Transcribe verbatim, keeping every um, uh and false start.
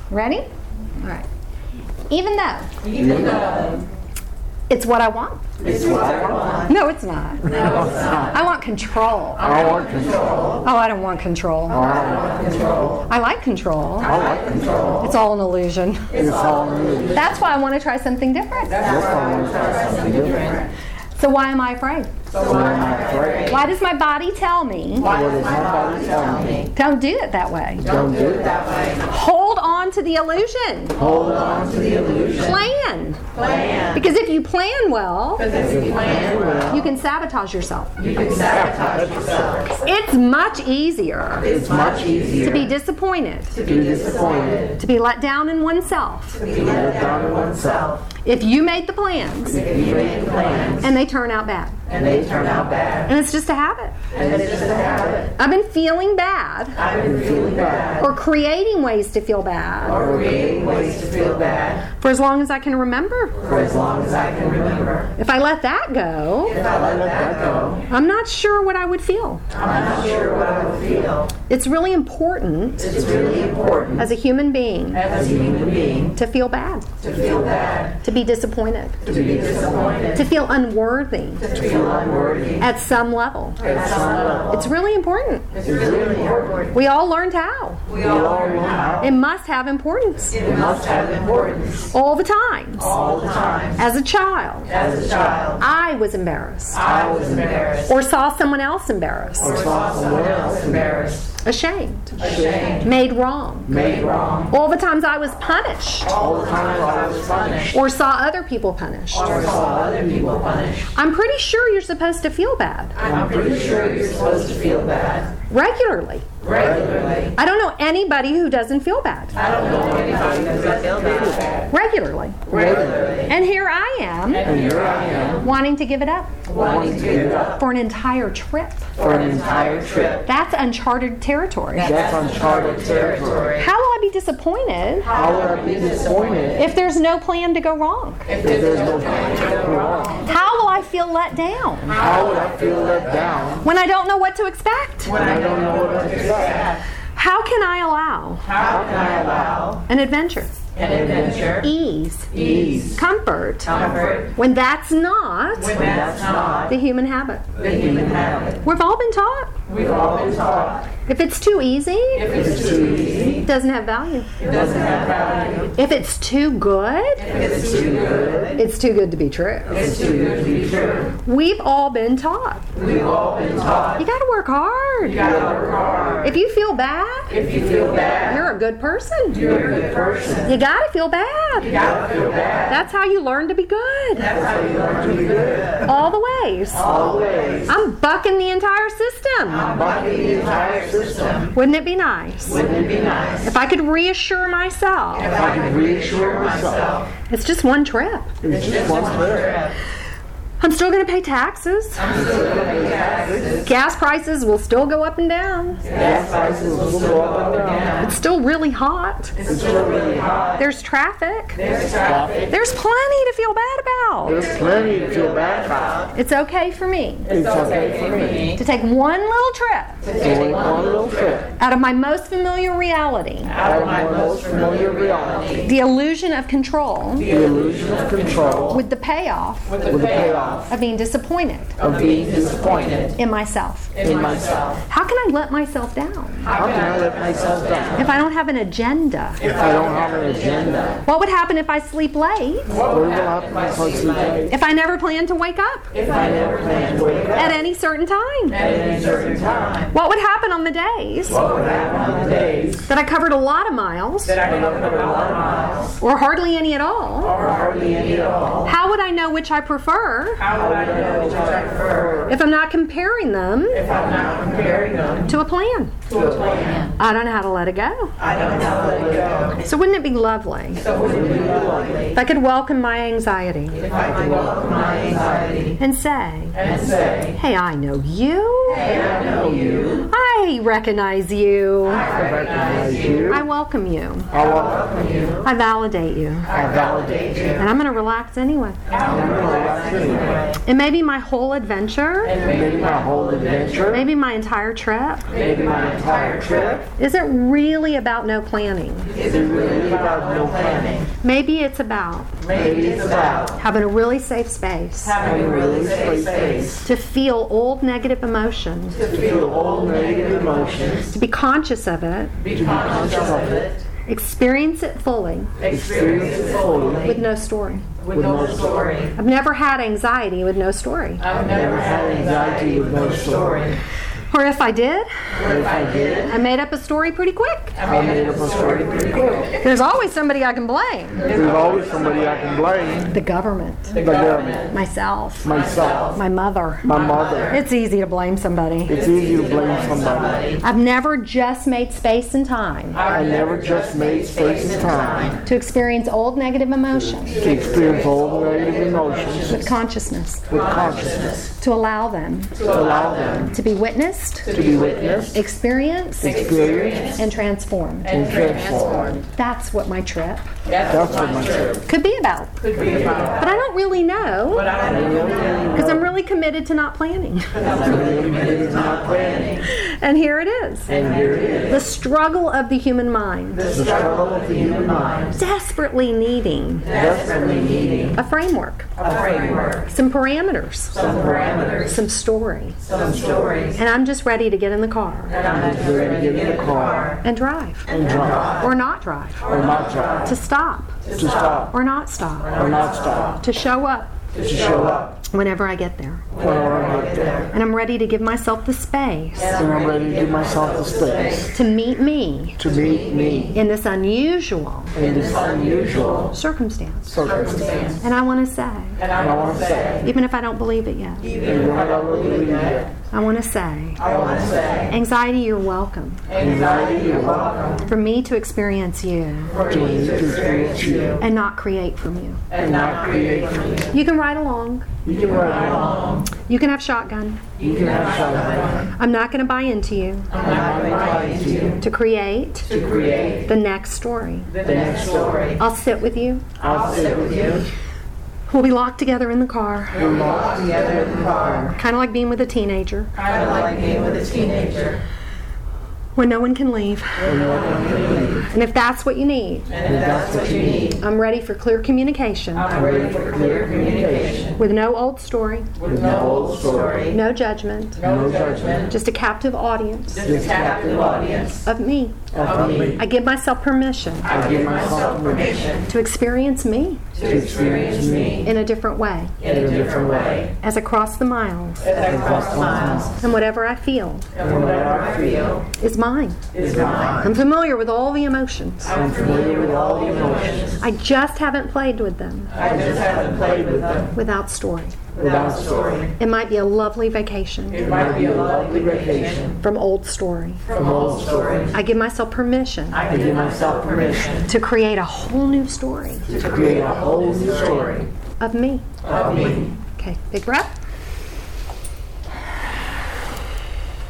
Ready? All right. Even though. Even though. It's what I want. It's what I want. No, it's not. No, it's not. I want control. I want control. Oh, I don't want control. Oh, I want control. I like control. I like control. It's all an illusion. It's all an illusion. That's why I want to try something different. That's why I want to try something different. So why am I afraid? So why am I afraid? Why does my body tell me? Why does my body tell me? Don't do it that way. Don't do it that way. Hold on to the illusion. Hold on to the illusion. Plan. Plan. Because if you plan well, Because if you plan well, you can sabotage yourself. you can sabotage yourself. It's much easier It's much easier to be disappointed, to be disappointed, to be let down in oneself, to be let down in oneself. if you made the plans If you make plans and they turn out bad. and they turn out bad, And it's just a habit. and it's just a habit. I've been feeling bad I've been feeling bad, or creating ways to feel bad or creating ways to feel bad for as long as I can remember. for as long as I can remember. If I let that go, If I let that go, I'm not sure what I would feel. I'm not sure what I would feel. It's really important It's really important as a human being as a human being to feel bad, to feel bad, to be disappointed, to be disappointed, to feel unworthy to feel unworthy at some level. at some level. It's really important. It's really important. We all learned how. We all learn how It must have importance it must have importance all the time. all the time. As a child, As a child, I was embarrassed I was embarrassed or saw someone else embarrassed, or saw someone else embarrassed, ashamed, ashamed, made wrong. made wrong. All the times I was punished All the times I was punished or saw other people punished. or saw other people punished. I'm pretty sure you're supposed to feel bad I'm pretty sure you're supposed to feel bad regularly. regularly. I don't know anybody who doesn't feel bad I don't know anybody who doesn't feel bad regularly. regularly. And here I am And here I am, wanting to give it up wanting to give it up for an entire trip. for an entire trip. That's uncharted territory. That's uncharted territory. How will I be disappointed How would I be disappointed if there's no plan to go wrong? if there's no plan to go wrong? How will I feel let down How would I feel let down when I don't know what to expect? when I don't know what to expect? How can I allow How can I allow an adventure, an adventure, ease, ease, comfort, comfort, when that's not when that's not the human habit? the human habit? We've all been taught We've all been taught if it's too easy, if it's too easy, it doesn't have value. it doesn't have value. If it's too good, If it's too good, it's too good to be true. it's too good to be true. We've all been taught We've all been taught you got to work hard. you gotta work hard. If you feel bad, If you feel bad, you're a good person. you're a good person. You got to feel You bad. gotta feel bad. That's how you learn to be good. That's how you learn to be good. All the ways. Always. I'm bucking the entire system. Bucking the entire system. Wouldn't it be nice Wouldn't it be nice if I could reassure myself if I could reassure myself it's just one trip? it's just one trip? I'm still going to pay taxes. I'm still gonna pay taxes. Gas prices will still go up and down. Gas prices will go up and down. It's still really hot. It's still really hot. There's traffic. There's traffic. There's plenty to feel bad about. There's plenty to feel bad about. It's okay for me It's okay for me to take one little trip to take one little trip out of my most familiar reality, out of my most familiar reality, the illusion of control, the illusion of control, with the payoff with the payoff of being disappointed of being disappointed in myself. in myself. How can I let myself down How can I let myself down if I don't have an agenda? if I don't have an agenda? What would happen if I sleep late? What will happen if I sleep late? If I never plan to wake up If I never plan to wake up at any certain time? at any certain time? What would happen on the days What would happen on the days that I covered a lot of miles that I covered a lot of miles or hardly any at all? or hardly any at all? How would I know which I prefer How would I know which I prefer if I'm not comparing them if I'm not comparing them to a plan? to a plan? I don't know how to let it go. I don't know how to let it go. So wouldn't it be lovely So wouldn't it be lovely if I could welcome my anxiety if I could welcome my anxiety and say, and say, hey, I know you. hey, I know you. I recognize you. I recognize you. I welcome you. I welcome you. I validate you. I validate you. And I'm going to relax anyway. I'm going to relax anyway. And maybe my whole adventure, And maybe my whole adventure, maybe my entire trip, maybe my entire trip, isn't really about no planning. isn't really about no planning. Maybe it's about Maybe it's about having a really safe space having a really safe space to feel old negative emotions, to feel all negative emotions, to be conscious of it, be conscious of it, experience it fully experience it fully with no story. with no story. I've never had anxiety with no story. I've never had anxiety with no story. Or if I did, But if I did, I made up a story pretty quick. I made up a story pretty quick. There's always somebody I can blame. There's always somebody I can blame. The government, The government, myself, Myself, my mother. my mother. It's easy to blame somebody. It's easy to blame somebody. I've never just made space and time I never just made space and time to experience old negative emotions to experience all the negative emotions with consciousness, with consciousness, to allow them to allow them to be witnessed, to be witnessed, experienced, experienced, and transformed. and transformed. That's what my trip That's what my trip could be about. could be about. But I don't really know But I don't know. because I'm really committed to not planning. It's not planning. And here it is. And here it is. The struggle of the human mind, The struggle of the human mind, desperately needing desperately needing a framework, a framework, some parameters, some parameters, some story. some stories, And I'm just ready to get in the car and I'm just ready to get in the car and drive. and drive, Or not drive. or not try To stop. to stop Or not stop. or not stop To show up to show up whenever I get there. whenever I get there. And I'm ready to give myself the space And I'm ready to give myself the space to meet me to meet me in this unusual in this unusual circumstance. circumstance. And I want to say, and I And I want want to to say, even if I don't believe it yet, even when I don't believe it, I want to say, I want to say, anxiety, you're welcome. anxiety, you're welcome For me to experience you for me to experience you and not create from you. and not create from you. You can ride along. you can ride along, You can have shotgun. You can have shotgun. I'm not going to buy into you I'm not going to buy into you to create to create the next story. the next story. I'll sit with you. I'll sit with you. We'll be locked together in the car, We'll walk together in the car, kind of like being with a teenager kind of like being with a teenager. when no one can leave. And if that's what you need, And if that's what you need, I'm ready for clear communication I'm ready for clear communication with no old story, with no old story, no judgment, no judgment, just a captive audience just a captive audience of me. of me. I give myself permission I give myself permission to experience me to experience me in a different way in a different way as I cross the miles. as I cross miles. And whatever I feel And whatever I feel is mine. is mine. I'm familiar with all the emotions. I'm familiar with all the emotions. I just haven't played with them I just haven't played with them without story. without story. It might be a lovely vacation It might be a lovely vacation from old story. from old story. I give myself permission I give myself permission to create a whole new story to create a whole new story of me. of me. Okay, big breath.